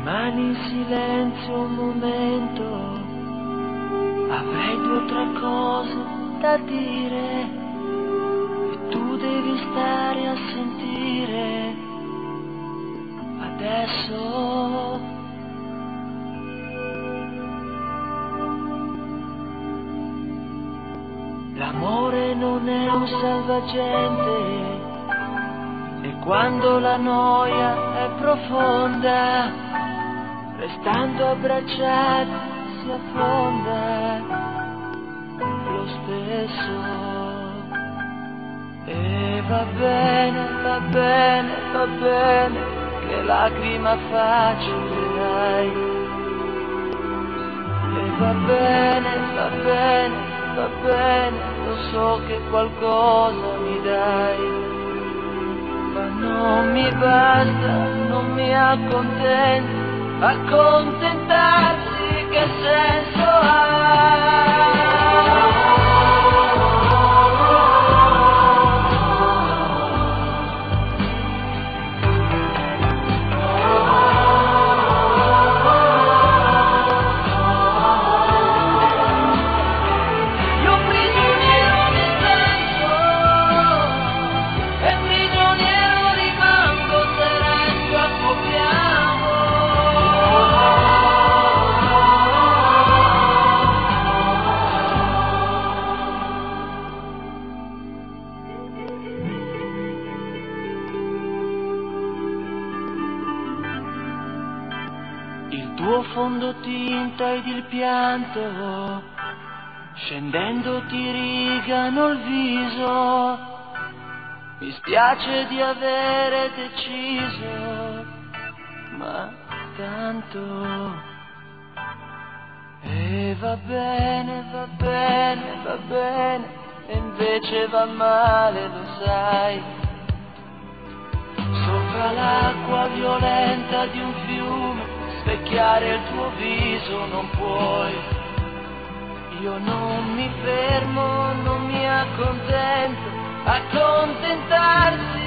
Rimani in silenzio un momento, avrei 2 o 3 cose da dire e tu devi stare a sentire adesso. L'amore non è un salvagente e quando la noia è profonda, restando abbracciati si affonda lo stesso. E va bene, va bene, va bene, che lacrima facile dai. E va bene, va bene, va bene, lo so che qualcosa mi dai, ma non mi basta, non mi accontento. Accontentarsi che senso ha? Il tuo fondotinta ed il pianto scendendo ti rigano il viso. Mi spiace di avere deciso, ma tanto. E va bene, va bene, va bene, e invece va male, lo sai. Sopra l'acqua violenta di un fiume specchiare il tuo viso non puoi. Io non mi fermo, non mi accontento. Accontentarsi